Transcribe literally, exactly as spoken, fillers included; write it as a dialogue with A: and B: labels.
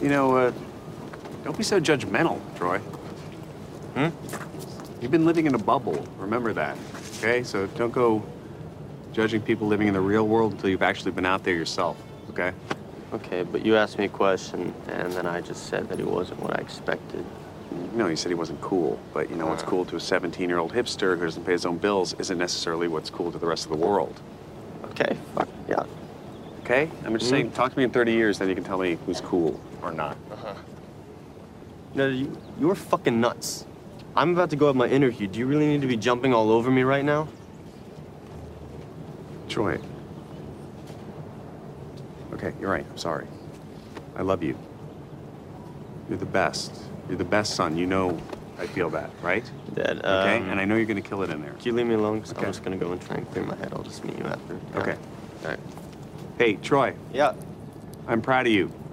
A: You know, uh, don't be so judgmental, Troy.
B: Hmm?
A: You've been living in a bubble. Remember that, okay? So don't go judging people living in the real world until you've actually been out there yourself, okay?
B: Okay, but you asked me a question, and then I just said that he wasn't what I expected.
A: No, you said he wasn't cool, but you know, what's cool to a seventeen-year-old hipster who doesn't pay his own bills isn't necessarily what's cool to the rest of the world.
B: Okay, fuck, yeah.
A: Okay? I'm just mm-hmm. saying, talk to me in thirty years, then you can tell me who's cool or not.
B: Uh-huh. No, you, you're fucking nuts. I'm about to go have my interview. Do you really need to be jumping all over me right now?
A: Troy. Okay, you're right. I'm sorry. I love you. You're the best. You're the best son. You know I feel that, right?
B: Dad, um...
A: Okay? And I know you're gonna kill it in there.
B: Can you leave me alone? Because
A: okay.
B: I'm just gonna go and try and clear my head. I'll just meet you after.
A: Okay.
B: All right.
A: Hey, Troy.
B: Yeah?
A: I'm proud of you.